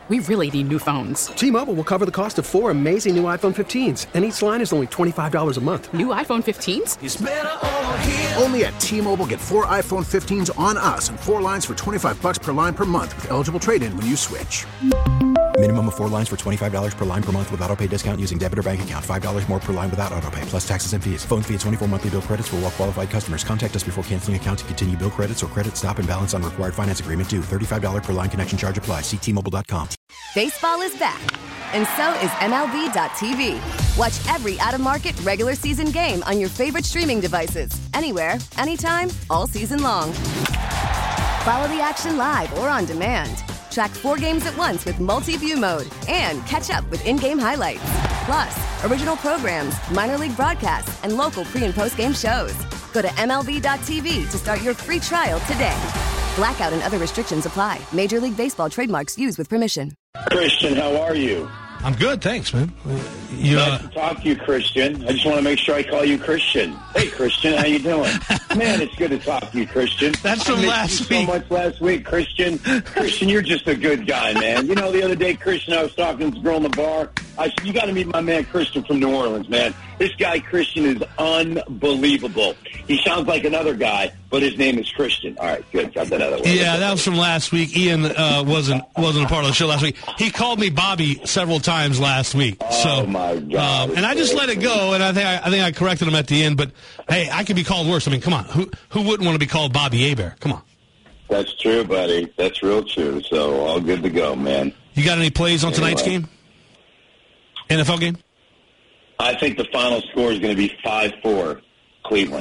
We really need new phones. T-Mobile will cover the cost of 4 amazing new iPhone 15s, and each line is only $25 a month. New iPhone 15s? It's better over here. Only at T-Mobile, get 4 iPhone 15s on us and 4 lines for $25 per line per month with eligible trade-in when you switch. Minimum of 4 lines for $25 per line per month with autopay discount using debit or bank account. $5 more per line without autopay, plus taxes and fees. Phone fee at 24 monthly bill credits for well-qualified customers. Contact us before canceling account to continue bill credits or credit stop and balance on required finance agreement due. $35 per line connection charge applies. See T-Mobile.com. Baseball is back, and so is MLB.tv. Watch every out-of-market regular season game on your favorite streaming devices. Anywhere, anytime, all season long. Follow the action live or on demand. Track 4 games at once with multi-view mode and catch up with in-game highlights. Plus, original programs, minor league broadcasts, and local pre- and post-game shows. Go to MLB.tv to start your free trial today. Blackout and other restrictions apply. Major League Baseball trademarks used with permission. Christian, how are you? I'm good, thanks, man. Nice to talk to you, Christian. I just want to make sure I call you Christian. Hey, Christian, how you doing? Man, it's good to talk to you, Christian. That's from last week. So much last week, Christian. Christian, you're just a good guy, man. You know, the other day, Christian, I was talking to this girl in the bar. I said, you got to meet my man, Christian, from New Orleans, man. This guy, Christian, is unbelievable. He sounds like another guy, but his name is Christian. All right, good. Got that out of the way. Yeah, that was from last week. Ian wasn't a part of the show last week. He called me Bobby several times last week. Oh, my God. And I just let it go, and I think I corrected him at the end. But, hey, I could be called worse. I mean, come on. Who wouldn't want to be called Bobby Hebert? Come on. That's true, buddy. That's real true. So all good to go, man. You got any plays on tonight's game? NFL game? I think the final score is going to be 5-4, Cleveland.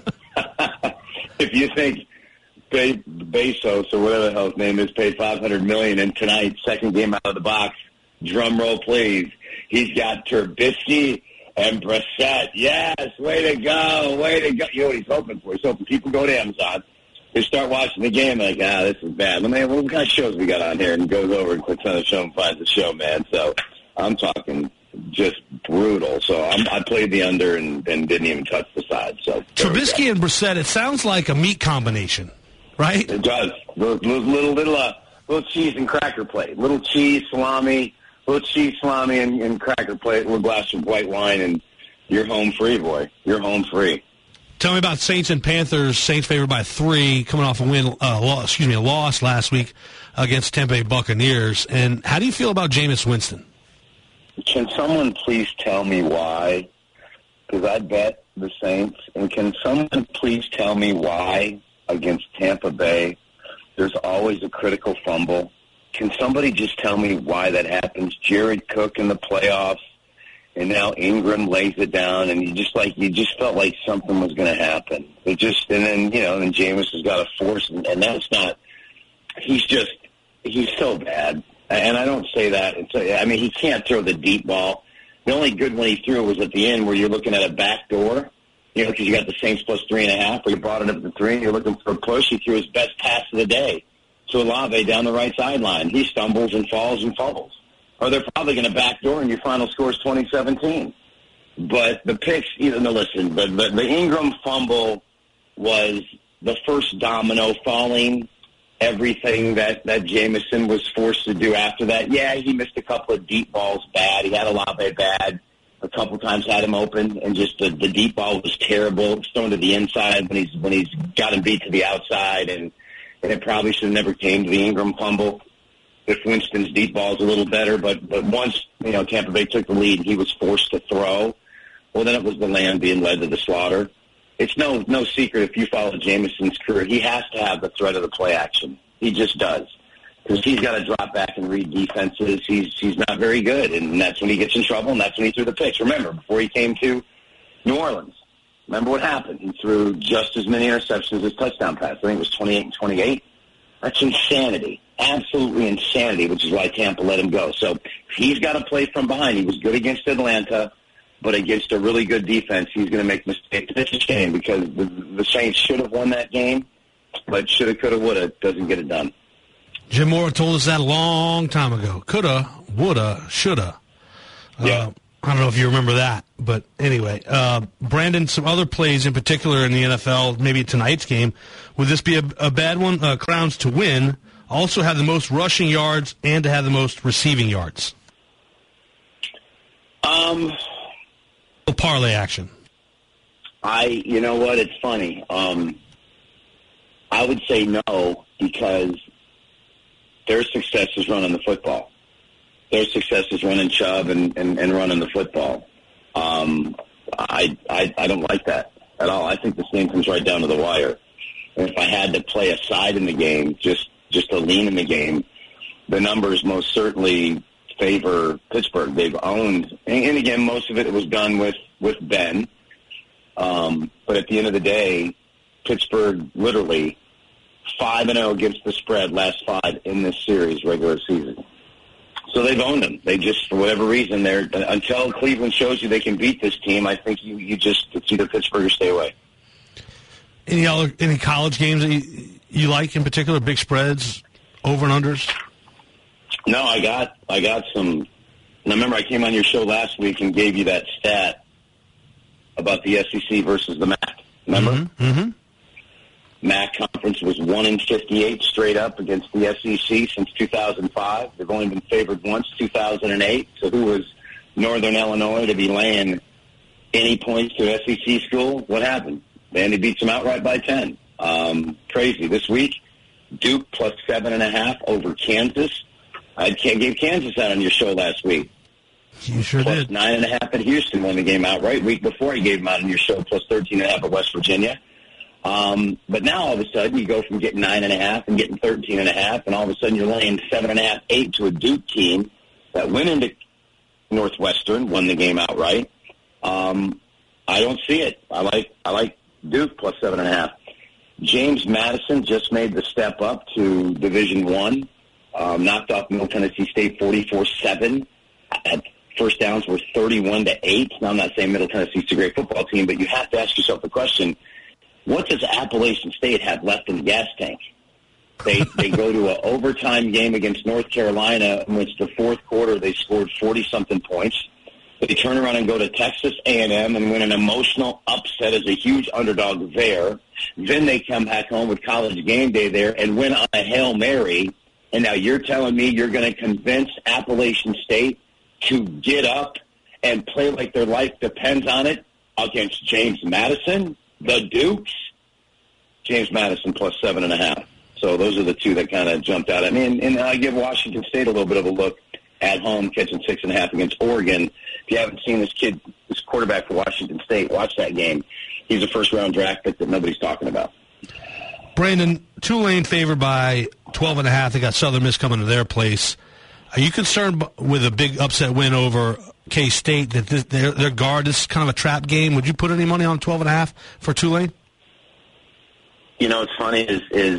If you think Bezos or whatever the hell his name is paid $500 million in tonight's second game out of the box, drum roll please. He's got Trubisky and Brissett. Yes, way to go, way to go. You know what he's hoping for? He's hoping people go to Amazon. They start watching the game like, this is bad. What kind of shows we got on here? And goes over and clicks on the show and finds the show, man. So I'm talking just brutal. So I played the under and didn't even touch the side. So Trubisky and Brissett, it sounds like a meat combination, right? It does. Little cheese and cracker plate. Little cheese, salami, and cracker plate with a glass of white wine, and you're home free, boy. You're home free. Tell me about Saints and Panthers. Saints favored by 3, coming off a loss last week against Tampa Bay Buccaneers. And how do you feel about Jameis Winston? Can someone please tell me why? Because I bet the Saints. And can someone please tell me why against Tampa Bay there's always a critical fumble? Can somebody just tell me why that happens? Jared Cook in the playoffs, and now Ingram lays it down, and you just felt like something was going to happen. And then Jameis has got to force, and that's not. He's so bad. And I don't say that. He can't throw the deep ball. The only good one he threw was at the end where you're looking at a back door, because you got the Saints plus 3.5, where you brought it up to 3, and you're looking for a push. He threw his best pass of the day to Olave down the right sideline. He stumbles and falls and fumbles. Or they're probably going to backdoor, and your final score is 2017. But the picks, the Ingram fumble was the first domino falling. Everything that Jameson was forced to do after that. Yeah, he missed a couple of deep balls bad. He had Olave bad. A couple times had him open, and just the deep ball was terrible. It was thrown to the inside when he's got him beat to the outside, and it probably should have never came to the Ingram fumble if Winston's deep ball is a little better. But once Tampa Bay took the lead and he was forced to throw, well, then it was the land being led to the slaughter. It's no secret if you follow Jameson's career, he has to have the threat of the play action. He just does. Because he's got to drop back and read defenses. He's not very good, and that's when he gets in trouble, and that's when he threw the picks. Remember, before he came to New Orleans, remember what happened? He threw just as many interceptions as touchdown passes. I think it was 28 and 28. That's insanity. Absolutely insanity, which is why Tampa let him go. So he's got to play from behind. He was good against Atlanta, but against a really good defense, he's going to make mistakes. It's a shame because the Saints should have won that game, but shoulda, coulda, woulda doesn't get it done. Jim Mora told us that a long time ago. Coulda, woulda, shoulda. Yeah. I don't know if you remember that, but anyway. Brandon, some other plays in particular in the NFL, maybe tonight's game. Would this be a bad one? Crowns to win, also have the most rushing yards and to have the most receiving yards? Parlay action. You know what? It's funny. I would say no, because their success is running the football. Their success is running Chubb and running the football. I don't like that at all. I think this game comes right down to the wire. And if I had to play a side in the game, just to lean in the game, the numbers most certainly favor Pittsburgh. They've owned, and again, most of it was done with Ben. But at the end of the day, Pittsburgh literally 5-0 against the spread last 5 in this series regular season. So they've owned them. They just, for whatever reason, until Cleveland shows you they can beat this team, I think it's either Pittsburgh or stay away. Any college games that you like in particular? Big spreads, over and unders? No, I got some. And I remember I came on your show last week and gave you that stat about the SEC versus the MAC. Remember? Mm-hmm. MAC conference was 1-58 straight up against the SEC since 2005. They've only been favored once, 2008. So who was Northern Illinois to be laying any points to SEC school? What happened? Vandy beats them outright by 10. Crazy. This week, Duke plus 7.5 over Kansas. I gave Kansas out on your show last week. You sure plus did. 9.5 at Houston, won the game outright. Week before, you gave them out on your show, plus 13.5 at West Virginia. But now all of a sudden you go from getting 9.5 and getting 13.5, and all of a sudden you're laying 7.5, 8 to a Duke team that went into Northwestern, won the game outright. I don't see it. I like Duke plus 7.5. James Madison just made the step up to Division I. Knocked off Middle Tennessee State 44-7. First downs were 31-8. Now I'm not saying Middle Tennessee's a great football team, but you have to ask yourself the question: what does Appalachian State have left in the gas tank? They go to an overtime game against North Carolina, in which the fourth quarter they scored 40-something points. They turn around and go to Texas A&M and win an emotional upset as a huge underdog there. Then they come back home with College Game Day there and win on a Hail Mary. And now you're telling me you're going to convince Appalachian State to get up and play like their life depends on it against James Madison? The Dukes? James Madison plus 7.5. So those are the two that kind of jumped out at me. And I give Washington State a little bit of a look at home, catching 6.5 against Oregon. If you haven't seen this quarterback for Washington State, watch that game. He's a first-round draft pick that nobody's talking about. Brandon, Tulane favored by 12.5. They got Southern Miss coming to their place. Are you concerned with a big upset win over K-State that their guard is kind of a trap game? Would you put any money on 12.5 for Tulane? You know, what's funny is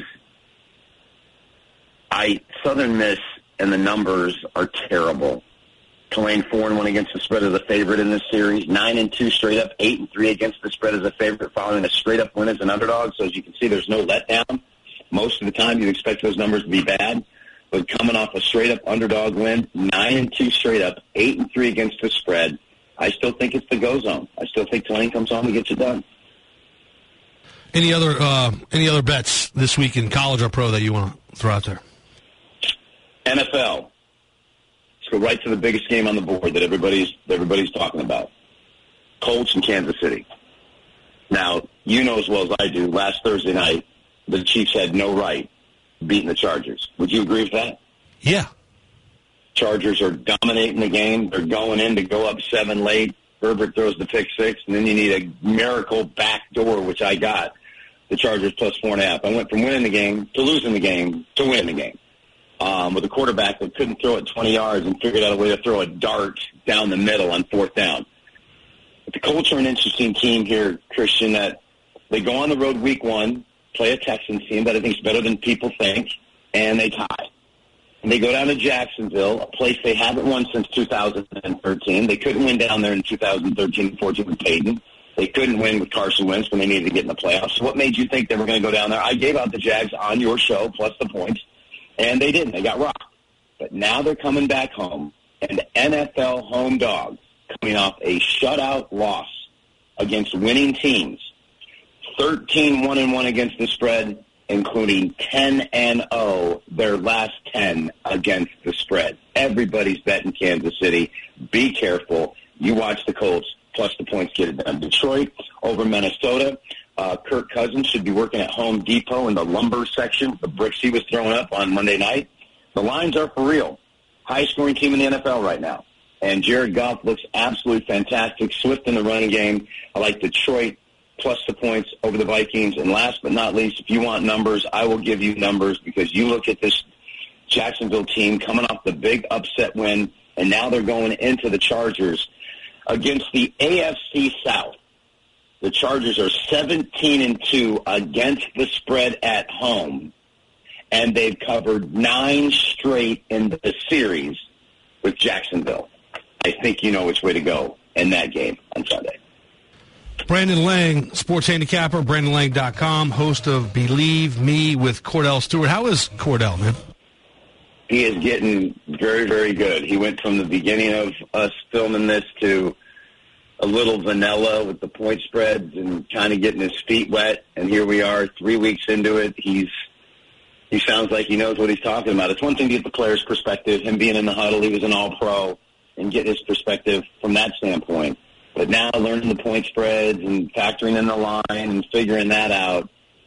Southern Miss and the numbers are terrible. Tulane 4-1 against the spread as a favorite in this series. 9-2 straight up, 8-3 against the spread as a favorite, following a straight up win as an underdog. So as you can see, there's no letdown. Most of the time, you'd expect those numbers to be bad. But coming off a straight up underdog win, 9-2 straight up, 8-3 against the spread, I still think it's the go zone. I still think Tulane comes home and gets it done. Any other bets this week in college or pro that you want to throw out there? NFL. Let's go right to the biggest game on the board that everybody's talking about. Colts and Kansas City. Now, you know as well as I do, last Thursday night, the Chiefs had no right beating the Chargers. Would you agree with that? Yeah. Chargers are dominating the game. They're going in to go up 7 late. Herbert throws the pick 6, and then you need a miracle backdoor, which I got. The Chargers plus 4.5. I went from winning the game to losing the game to winning the game. With a quarterback that couldn't throw it 20 yards and figured out a way to throw a dart down the middle on 4th down. But the Colts are an interesting team here, Christian, that they go on the road week 1, play a Texans team that I think is better than people think, and they tie. And they go down to Jacksonville, a place they haven't won since 2013. They couldn't win down there in 2013 and 14 with Peyton. They couldn't win with Carson Wentz when they needed to get in the playoffs. So what made you think they were going to go down there? I gave out the Jags on your show, plus the points, and they didn't. They got rocked. But now they're coming back home, and NFL home dogs coming off a shutout loss against winning teams. 13-1-1 against the spread, including 10-0 their last 10 against the spread. Everybody's betting Kansas City. Be careful. You watch the Colts, plus the points get it done. Detroit over Minnesota. Kirk Cousins should be working at Home Depot in the lumber section, the bricks he was throwing up on Monday night. The lines are for real. High-scoring team in the NFL right now. And Jared Goff looks absolutely fantastic. Swift in the running game. I like Detroit plus the points over the Vikings. And last but not least, if you want numbers, I will give you numbers because you look at this Jacksonville team coming off the big upset win, and now they're going into the Chargers against the AFC South. The Chargers are 17-2 against the spread at home, and they've covered 9 straight in the series with Jacksonville. I think you know which way to go in that game on Sunday. Brandon Lang, sports handicapper, BrandonLang.com, host of Believe Me with Cordell Stewart. How is Cordell, man? He is getting very, very good. He went from the beginning of us filming this to a little vanilla with the point spreads and kind of getting his feet wet, and here we are 3 weeks into it. He sounds like he knows what he's talking about. It's one thing to get the player's perspective, him being in the huddle, he was an all-pro, and get his perspective from that standpoint. But now learning the point spreads and factoring in the line and figuring that out,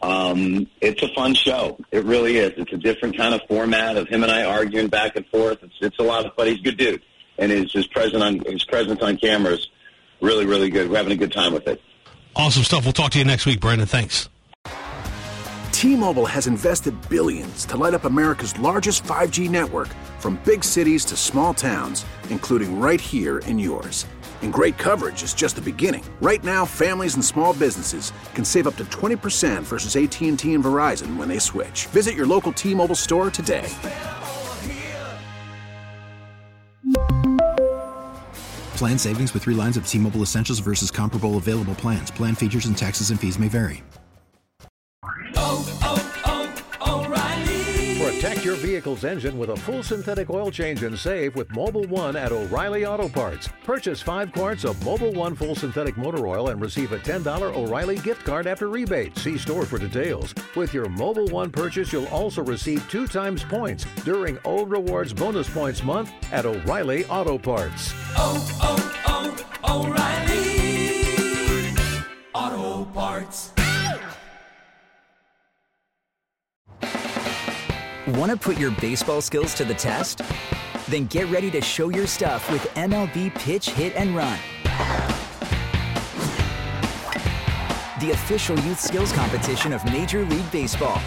it's a fun show. It really is. It's a different kind of format of him and I arguing back and forth. It's a lot of fun. He's a good dude, and his presence on camera is really, really good. We're having a good time with it. Awesome stuff. We'll talk to you next week, Brandon. Thanks. T-Mobile has invested billions to light up America's largest 5G network, from big cities to small towns, including right here in yours. And great coverage is just the beginning. Right now, families and small businesses can save up to 20% versus AT&T and Verizon when they switch. Visit your local T-Mobile store today. Plan savings with 3 lines of T-Mobile Essentials versus comparable available plans. Plan features and taxes and fees may vary. Protect your vehicle's engine with a full synthetic oil change and save with Mobil 1 at O'Reilly Auto Parts. Purchase 5 quarts of Mobil 1 full synthetic motor oil and receive a $10 O'Reilly gift card after rebate. See store for details. With your Mobil 1 purchase, you'll also receive 2 times points during O Rewards Bonus Points Month at O'Reilly Auto Parts. O'Reilly Auto Parts. Want to put your baseball skills to the test? Then get ready to show your stuff with MLB Pitch, Hit, and Run. The official youth skills competition of Major League Baseball.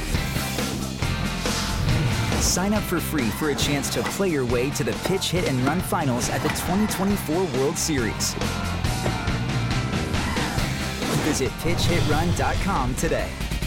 Sign up for free for a chance to play your way to the Pitch, Hit, and Run finals at the 2024 World Series. Visit PitchHitRun.com today.